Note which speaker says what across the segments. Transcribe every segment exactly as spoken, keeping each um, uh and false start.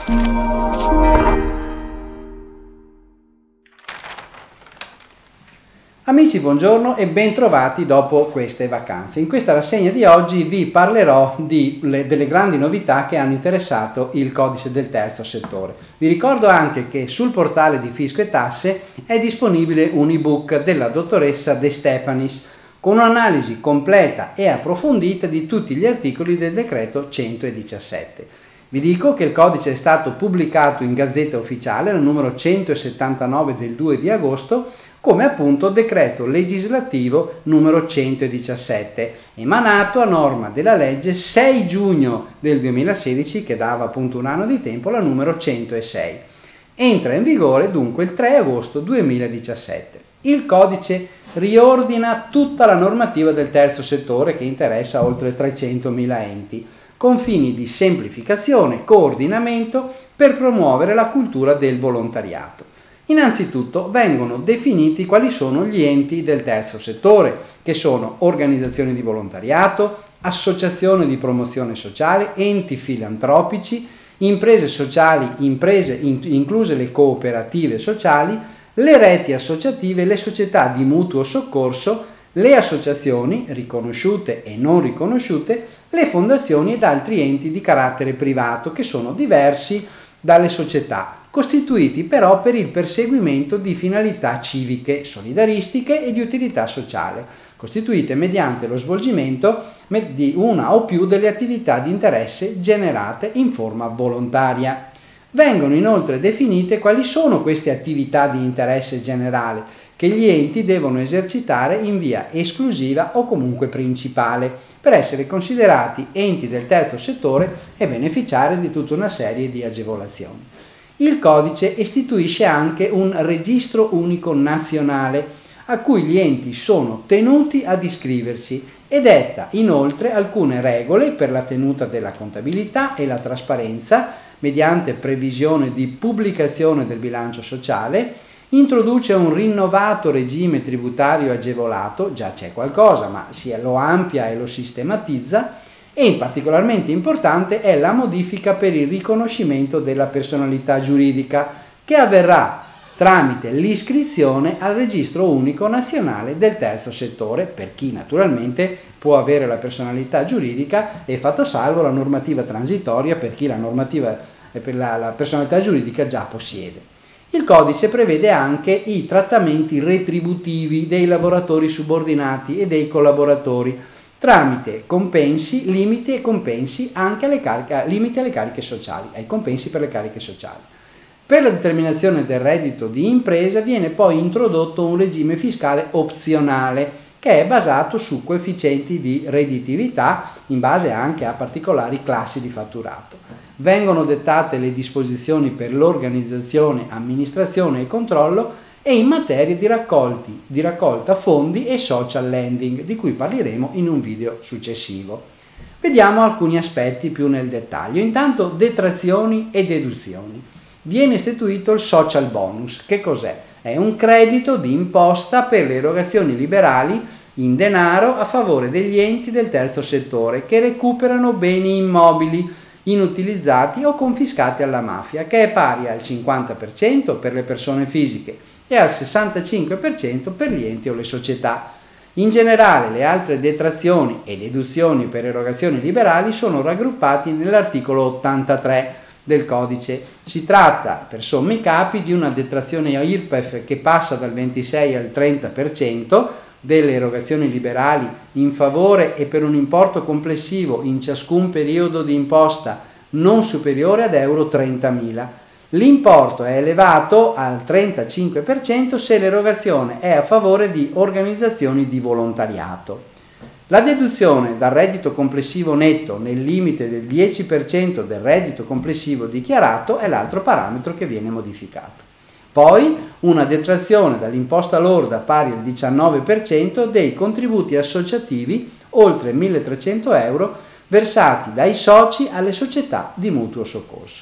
Speaker 1: Amici, buongiorno e ben trovati dopo queste vacanze. In questa rassegna di oggi vi parlerò di, le, delle grandi novità che hanno interessato il codice del terzo settore. Vi ricordo anche che sul portale di Fisco e Tasse è disponibile un ebook della dottoressa De Stefanis con un'analisi completa e approfondita di tutti gli articoli del decreto centodiciassette. Vi dico che il codice è stato pubblicato in Gazzetta Ufficiale, al numero centosettantanove del due di agosto, come appunto decreto legislativo numero centodiciassette, emanato a norma della legge sei giugno del duemilasedici, che dava appunto un anno di tempo, la numero centosei. Entra in vigore dunque il tre agosto duemiladiciassette. Il codice riordina tutta la normativa del terzo settore che interessa oltre trecentomila enti, con fini di semplificazione e coordinamento per promuovere la cultura del volontariato. Innanzitutto vengono definiti quali sono gli enti del terzo settore, che sono organizzazioni di volontariato, associazioni di promozione sociale, enti filantropici, imprese sociali, imprese incluse le cooperative sociali, le reti associative, le società di mutuo soccorso, le associazioni riconosciute e non riconosciute, le fondazioni ed altri enti di carattere privato che sono diversi dalle società, costituiti però per il perseguimento di finalità civiche, solidaristiche e di utilità sociale, costituite mediante lo svolgimento di una o più delle attività di interesse generate in forma volontaria. Vengono inoltre definite quali sono queste attività di interesse generale che gli enti devono esercitare in via esclusiva o comunque principale per essere considerati enti del terzo settore e beneficiare di tutta una serie di agevolazioni. Il codice istituisce anche un registro unico nazionale a cui gli enti sono tenuti ad iscriversi e detta inoltre alcune regole per la tenuta della contabilità e la trasparenza mediante previsione di pubblicazione del bilancio sociale, introduce un rinnovato regime tributario agevolato, già c'è qualcosa ma si lo amplia e lo sistematizza, e particolarmente importante è la modifica per il riconoscimento della personalità giuridica che avverrà tramite l'iscrizione al registro unico nazionale del terzo settore per chi naturalmente può avere la personalità giuridica e fatto salvo la normativa transitoria per chi la normativa per la, la personalità giuridica già possiede. Il codice prevede anche i trattamenti retributivi dei lavoratori subordinati e dei collaboratori tramite compensi, limiti e compensi anche alle cariche, limiti alle cariche sociali, ai compensi per le cariche sociali. Per la determinazione del reddito di impresa viene poi introdotto un regime fiscale opzionale che è basato su coefficienti di redditività in base anche a particolari classi di fatturato. Vengono dettate le disposizioni per l'organizzazione, amministrazione e controllo e in materia di, raccolti, di raccolta fondi e social lending, di cui parleremo in un video successivo. Vediamo alcuni aspetti più nel dettaglio. Intanto detrazioni e deduzioni. Viene istituito il social bonus. Che cos'è? È un credito di imposta per le erogazioni liberali in denaro a favore degli enti del terzo settore che recuperano beni immobili inutilizzati o confiscati alla mafia, che è pari al cinquanta per cento per le persone fisiche e al sessantacinque per cento per gli enti o le società. In generale le altre detrazioni e deduzioni per erogazioni liberali sono raggruppati nell'articolo ottantatré del codice. Si tratta per sommi capi di una detrazione I R P E F che passa dal ventisei al trenta per cento delle erogazioni liberali in favore e per un importo complessivo in ciascun periodo di imposta non superiore ad euro trentamila. L'importo è elevato al trentacinque per cento se l'erogazione è a favore di organizzazioni di volontariato. La deduzione dal reddito complessivo netto nel limite del dieci per cento del reddito complessivo dichiarato è l'altro parametro che viene modificato. Poi una detrazione dall'imposta lorda pari al diciannove per cento dei contributi associativi oltre milletrecento euro versati dai soci alle società di mutuo soccorso.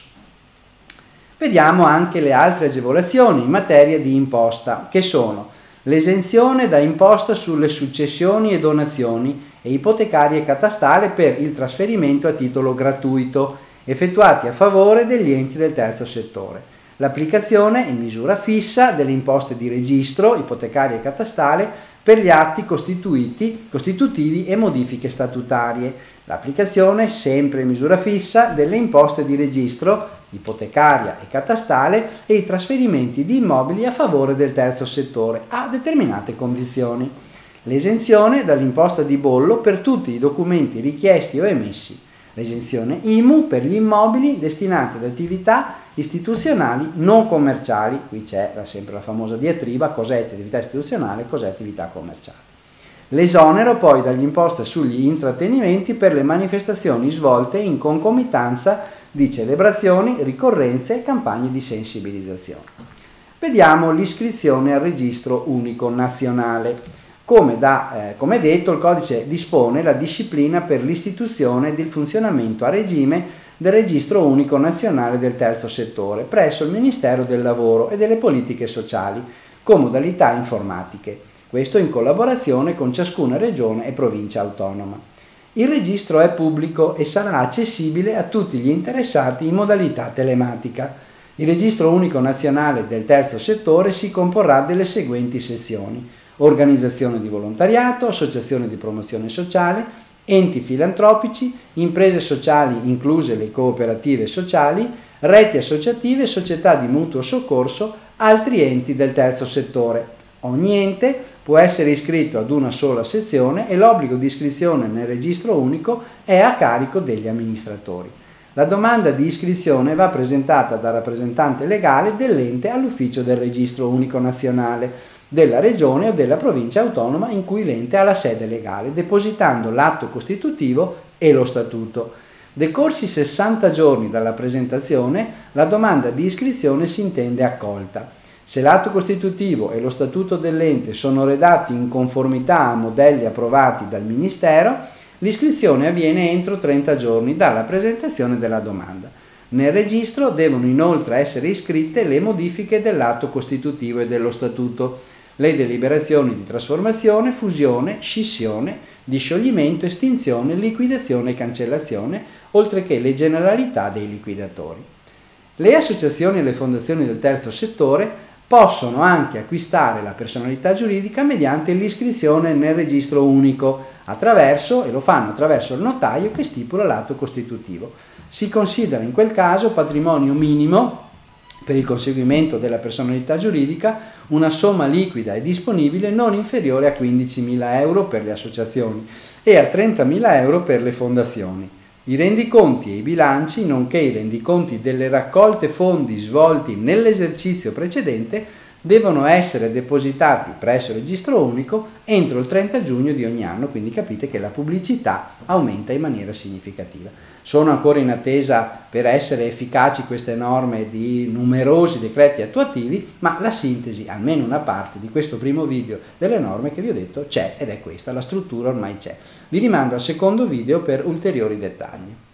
Speaker 1: Vediamo anche le altre agevolazioni in materia di imposta, che sono l'esenzione da imposta sulle successioni e donazioni e ipotecarie catastale per il trasferimento a titolo gratuito effettuati a favore degli enti del terzo settore. L'applicazione in misura fissa delle imposte di registro, ipotecarie e catastale per gli atti costituiti, costitutivi e modifiche statutarie. L'applicazione sempre in misura fissa delle imposte di registro, ipotecaria e catastale e i trasferimenti di immobili a favore del terzo settore a determinate condizioni. L'esenzione dall'imposta di bollo per tutti i documenti richiesti o emessi. L'esenzione I M U per gli immobili destinati ad attività istituzionali non commerciali. Qui c'è sempre la famosa diatriba: cos'è attività istituzionale e cos'è attività commerciale. L'esonero poi dagli imposte sugli intrattenimenti per le manifestazioni svolte in concomitanza di celebrazioni, ricorrenze e campagne di sensibilizzazione. Vediamo l'iscrizione al registro unico nazionale. Come, da, eh, come detto, il codice dispone la disciplina per l'istituzione ed il funzionamento a regime del registro unico nazionale del terzo settore presso il Ministero del Lavoro e delle Politiche Sociali con modalità informatiche, questo in collaborazione con ciascuna regione e provincia autonoma. Il registro è pubblico e sarà accessibile a tutti gli interessati in modalità telematica. Il registro unico nazionale del terzo settore si comporrà delle seguenti sezioni: organizzazione di volontariato, associazione di promozione sociale, enti filantropici, imprese sociali incluse le cooperative sociali, reti associative, società di mutuo soccorso, altri enti del terzo settore. Ogni ente può essere iscritto ad una sola sezione e l'obbligo di iscrizione nel registro unico è a carico degli amministratori. La domanda di iscrizione va presentata dal rappresentante legale dell'ente all'ufficio del registro unico nazionale della regione o della provincia autonoma in cui l'ente ha la sede legale, depositando l'atto costitutivo e lo statuto. Decorsi sessanta giorni dalla presentazione, la domanda di iscrizione si intende accolta. Se l'atto costitutivo e lo statuto dell'ente sono redatti in conformità a modelli approvati dal Ministero, l'iscrizione avviene entro trenta giorni dalla presentazione della domanda. Nel registro devono inoltre essere iscritte le modifiche dell'atto costitutivo e dello statuto, le deliberazioni di trasformazione, fusione, scissione, di scioglimento, estinzione, liquidazione e cancellazione, oltre che le generalità dei liquidatori. Le associazioni e le fondazioni del terzo settore possono anche acquistare la personalità giuridica mediante l'iscrizione nel registro unico, attraverso, e lo fanno attraverso il notaio che stipula l'atto costitutivo. Si considera in quel caso patrimonio minimo per il conseguimento della personalità giuridica una somma liquida e disponibile non inferiore a quindicimila euro per le associazioni e a trentamila euro per le fondazioni. I rendiconti e i bilanci, nonché i rendiconti delle raccolte fondi svolti nell'esercizio precedente, devono essere depositati presso il registro unico entro il trenta giugno di ogni anno, quindi capite che la pubblicità aumenta in maniera significativa. Sono ancora in attesa per essere efficaci queste norme di numerosi decreti attuativi, ma la sintesi, almeno una parte di questo primo video delle norme che vi ho detto, c'è ed è questa, la struttura ormai c'è. Vi rimando al secondo video per ulteriori dettagli.